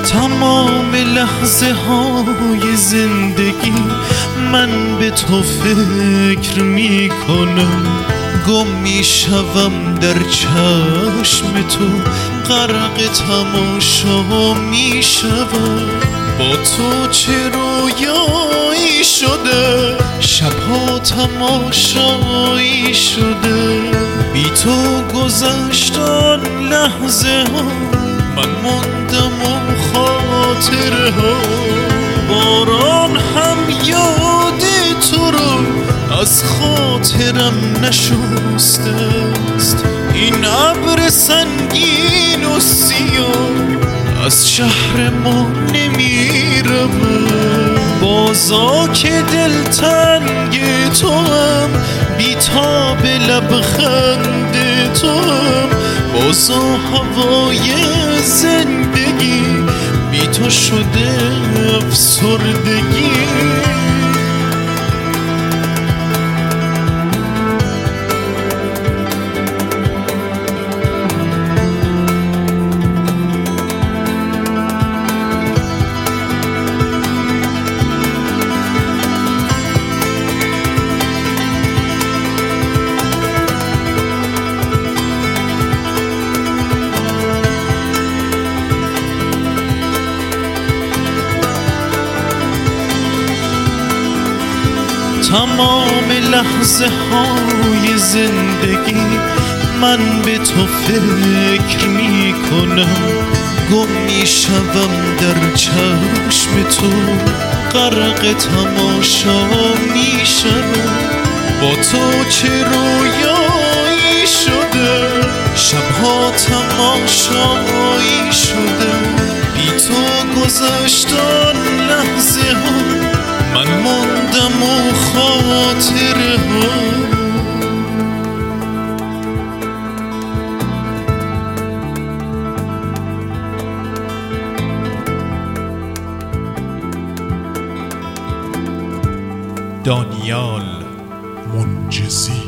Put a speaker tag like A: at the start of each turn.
A: تمام لحظه های زندگی من به تو فکر می کنم، گم می شوم در چشم تو، غرق تماشا می شوم. با تو چه رویایی شده، شبها تماشایی شده، بی تو گذشت آن لحظه ها، من موندم و خاطره ها. باران هم یاد تو رو از خاطرم نشسته است، این ابر سنگین و سیاه از شهر ما نمی رود. بازا که دلتنگ تو هم، بی‌تاب لبخند تو هم، بازا هوای زندگی بی تو شده افسردگی. تمام لحظه های زندگی من به تو فکر می کنم، گم می شوم در چشم تو، غرق تماشا می شوم. با تو چه رویایی شده، شبها تماشایی شده، بی تو گذشت آن لحظه ها، من موندم و خاطره ها.
B: دانیال منجزی.